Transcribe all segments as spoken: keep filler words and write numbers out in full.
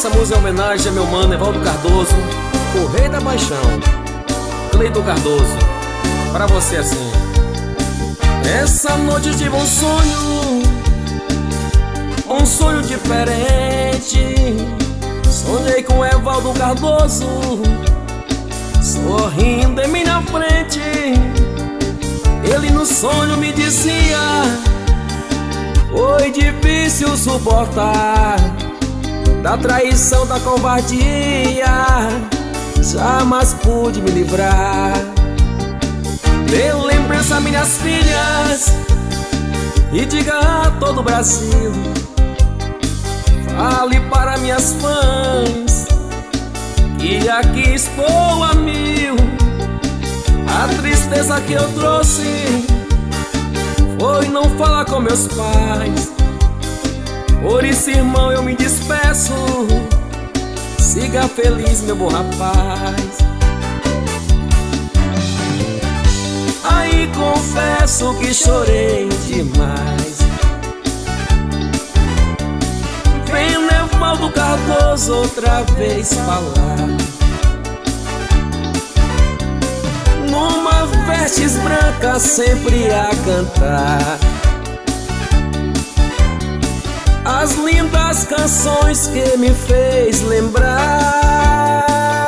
Essa música é homenagem a meu mano Evaldo Cardoso, o rei da paixão. Cleiton Cardoso, pra você assim. Essa noite tive um sonho, um sonho diferente. Sonhei com Evaldo Cardoso, sorrindo em minha frente. Ele no sonho me dizia: foi difícil suportar, da traição, da covardia, jamais pude me livrar. Dê lembrança a minhas filhas e diga a todo o Brasil, fale para minhas fãs que aqui estou a mil. A tristeza que eu trouxe foi não falar com meus pais. Por isso, irmão, eu me despeço. Siga feliz, meu bom rapaz. Aí confesso que chorei demais, vendo Evaldo Cardoso outra vez falar, numa vestes brancas sempre a cantar as lindas canções que me fez lembrar.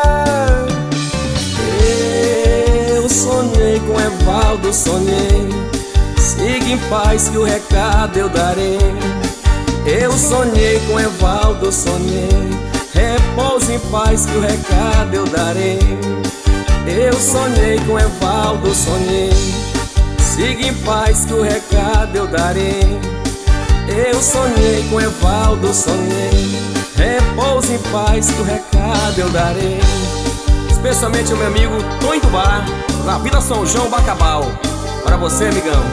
Eu sonhei com Evaldo, sonhei, siga em paz que o recado eu darei. Eu sonhei com Evaldo, sonhei, repouso em paz que o recado eu darei. Eu sonhei com Evaldo, sonhei, siga em paz que o recado eu darei. Eu sonhei com Evaldo, sonhei, repouso em paz que o recado eu darei. Especialmente o meu amigo Tonho do Bar, na Vila São João, Bacabal. Para você, amigão.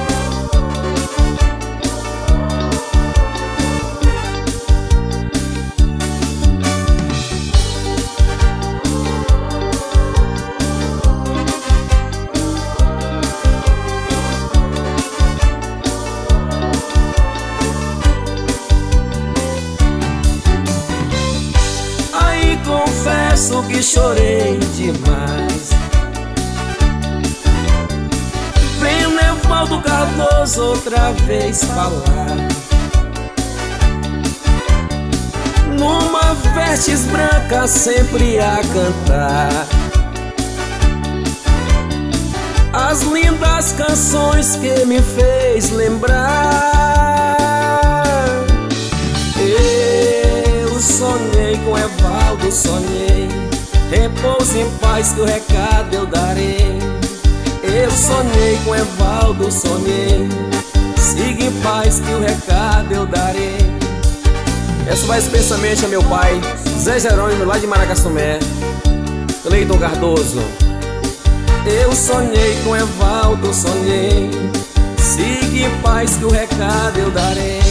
Confesso que chorei demais, vendo Evaldo Cardoso outra vez falar, numa vestes brancas sempre a cantar as lindas canções que me fez lembrar. Eu sonhei com Evaldo, sonhei, repouso em paz que o recado eu darei. Eu sonhei com Evaldo, sonhei, siga em paz que o recado eu darei. Essa vai especialmente a meu pai Zé Jerônimo, lá de Maragaçumé. Cleiton Cardoso. Eu sonhei com Evaldo, sonhei, siga em paz que o recado eu darei.